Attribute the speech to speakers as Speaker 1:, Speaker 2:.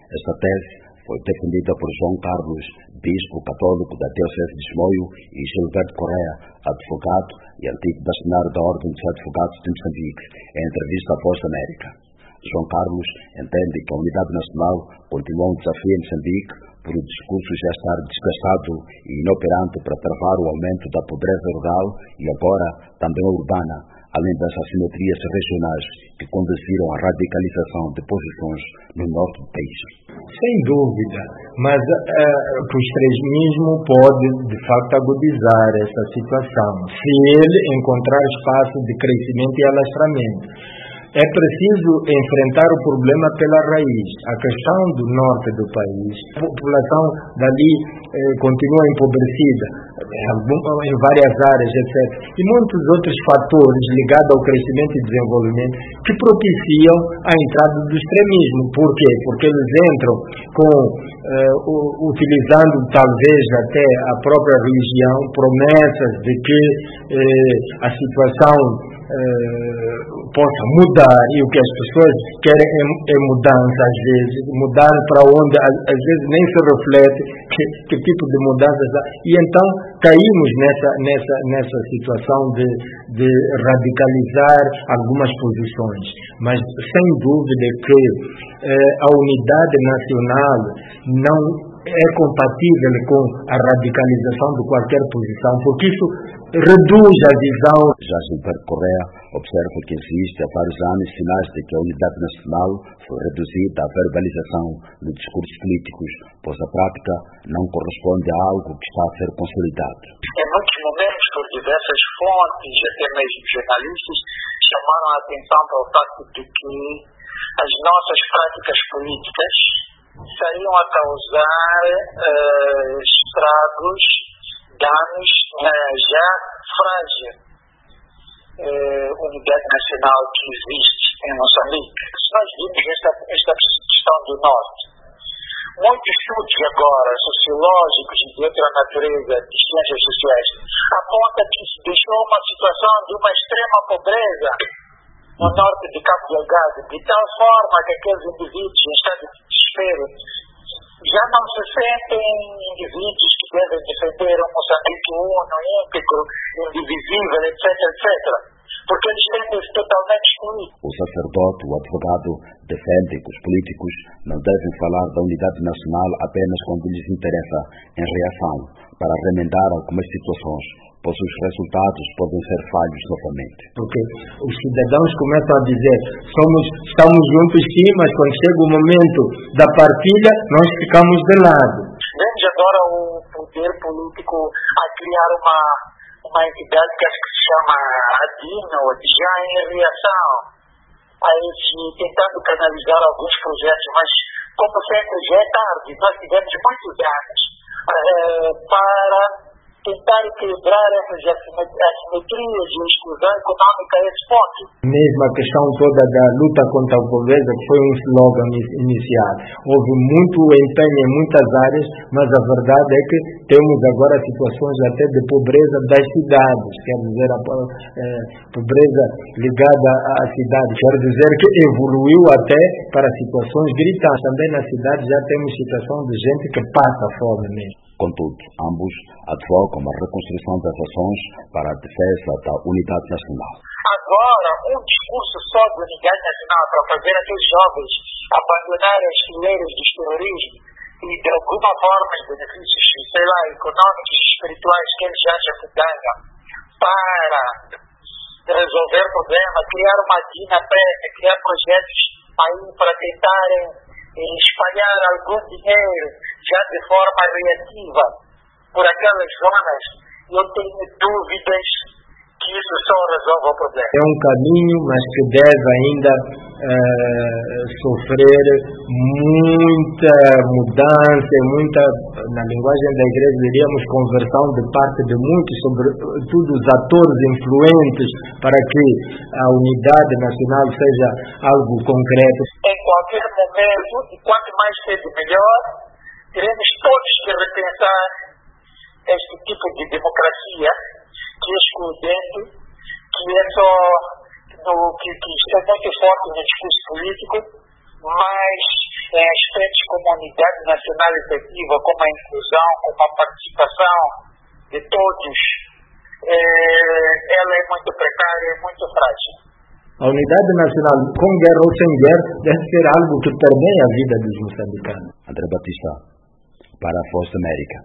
Speaker 1: Esta tese foi defendida por João Carlos, bispo católico da Diocese de Chimoio, e Gilberto Correa, advogado e antigo bastonário da Ordem dos Advogados de Moçambique, em entrevista à Voz da América. João Carlos entende que a unidade nacional continua um desafio em Moçambique por o discurso já estar desgastado e inoperante para travar o aumento da pobreza rural e agora também urbana, além das assimetrias regionais que conduziram à radicalização de posições no norte do país.
Speaker 2: Sem dúvida, mas o extremismo pode, de facto, agudizar essa situação, se ele encontrar espaço de crescimento e alastramento. É preciso enfrentar o problema pela raiz. A questão do norte do país, a população dali continua empobrecida em várias áreas, etc. E muitos outros fatores ligados ao crescimento e desenvolvimento que propiciam a entrada do extremismo. Por quê? Porque eles entram utilizando talvez até a própria religião, promessas de que a situação possa mudar, e o que as pessoas querem é mudança, às vezes, mudar para onde às vezes nem se reflete que tipo de mudanças há, e então caímos nessa situação de radicalizar algumas posições, mas sem dúvida que a unidade nacional não é compatível com a radicalização de qualquer posição, porque isso reduz a visão.
Speaker 1: Já Gilberto Correa observa que existe há vários anos sinais de que a unidade nacional foi reduzida à verbalização de discursos políticos, pois a prática não corresponde a algo que está a ser consolidado.
Speaker 3: Em muitos momentos, por diversas fontes, até mesmo jornalistas, chamaram a atenção para o facto de que as nossas práticas políticas estariam a causar estragos, danos na já frágil unidade nacional que existe em Moçambique. Se nós vimos esta questão do Norte, muitos estudos agora, sociológicos e de outra natureza, de ciências sociais, apontam que se deixou uma situação de uma extrema pobreza no norte de Cabo Delgado, de tal forma que aqueles indivíduos em estado de desespero já não se sentem indivíduos que devem defender um Moçambique uno, íntegro, indivisível, etc., etc., porque eles sentem-se totalmente excluídos.
Speaker 1: O sacerdote, o advogado, defende que os políticos não devem falar da unidade nacional apenas quando lhes interessa em reação, para remendar algumas situações, pois os resultados podem ser falhos novamente.
Speaker 2: Porque os cidadãos começam a dizer, estamos juntos sim, mas quando chega o momento da partilha, nós ficamos de lado.
Speaker 3: Vemos agora o poder político a criar uma entidade que acho que se chama ADINO, já em reação a esse, tentando canalizar alguns projetos, mas como sempre já é tarde, nós tivemos muitos anos para tentar equilibrar essas assimetrias e exclusão econômica a esse ponto.
Speaker 2: Mesmo a questão toda da luta contra a pobreza, que foi um slogan inicial. Houve muito empenho em muitas áreas, mas a verdade é que temos agora situações até de pobreza das cidades, quer dizer, a pobreza ligada à cidade, quer dizer que evoluiu até para situações gritantes. Também na cidade já temos situação de gente que passa fome mesmo.
Speaker 1: Contudo, ambos advogam a reconstrução das ações para a defesa da unidade nacional.
Speaker 3: Agora, um discurso só de unidade nacional para fazer aqueles jovens abandonarem as fileiras do terrorismo e, de alguma forma, os benefícios, econômicos e espirituais que eles acham que ganham para resolver o problema, criar uma dinâmica, criar projetos aí para tentarem espalhar algum dinheiro já de forma reativa por aquelas zonas, eu tenho dúvidas que isso só resolve o problema.
Speaker 2: É um caminho, mas que deve ainda sofrer muita mudança, na linguagem da igreja diríamos conversão de parte de muitos, sobretudo os atores influentes, para que a unidade nacional seja algo concreto.
Speaker 3: Em qualquer momento, e quanto mais cedo melhor, teremos todos que repensar este tipo de democracia que é excludente, que é só que está muito forte no discurso político, mas em aspectos como a unidade nacional efetiva, como a inclusão, como a participação de todos, ela é muito precária, é muito frágil.
Speaker 2: A unidade nacional, com guerra ou sem guerra, deve ser algo que permeia a vida dos moçambicanos.
Speaker 1: André Batista, para a Voz da América.